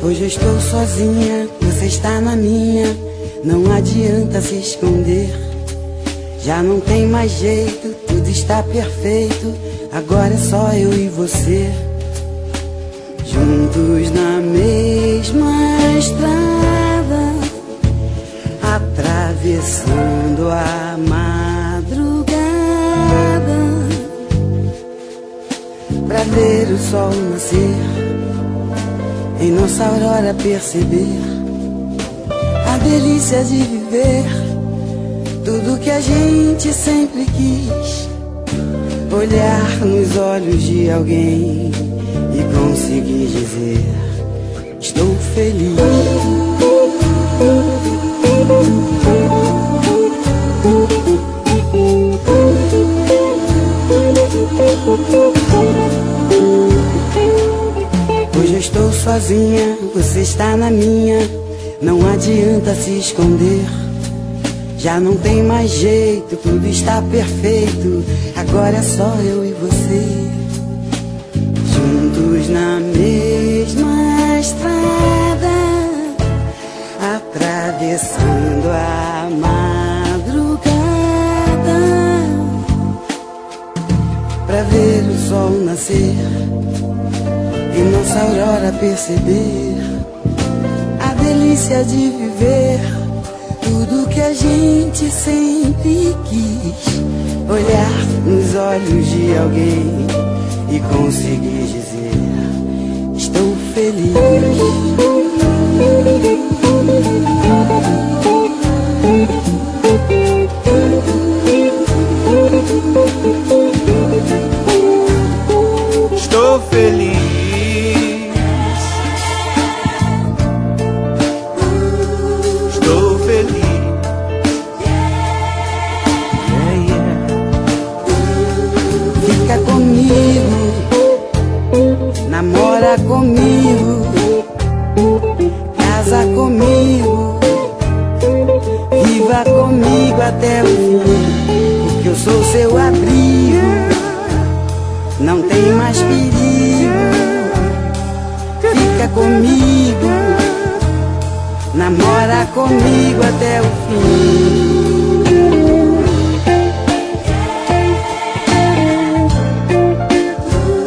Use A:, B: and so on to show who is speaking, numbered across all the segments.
A: Hoje eu estou sozinha, você está na minha. Não adianta se esconder. Já não tem mais jeito, tudo está perfeito. Agora é só eu e você, juntos na mesma estrada, atravessando a madrugada, pra ver o sol nascer, em nossa aurora perceber a delícia de viver tudo que a gente sempre quis. Olhar nos olhos de alguém e conseguir dizer: estou feliz. Hoje eu estou sozinha, você está na minha. Não adianta se esconder. Já não tem mais jeito, tudo está perfeito. Agora é só eu e você, juntos na mesma estrada, atravessando a madrugada, pra ver o sol nascer, em nossa aurora perceber a delícia de viver tudo que a gente sempre quis. Olhar nos olhos de alguém e conseguir dizer: estou feliz.
B: Estou feliz.
A: Fica comigo, namora comigo, casa comigo, viva comigo até o fim, porque eu sou seu abrigo, não tem mais perigo. Fica comigo, namora comigo até o fim.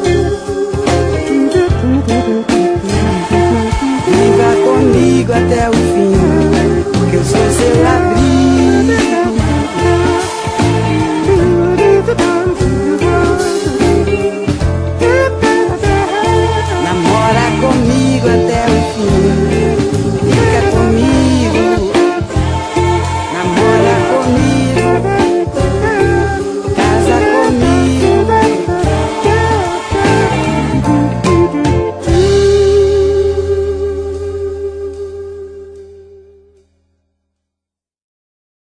A: Viva comigo até o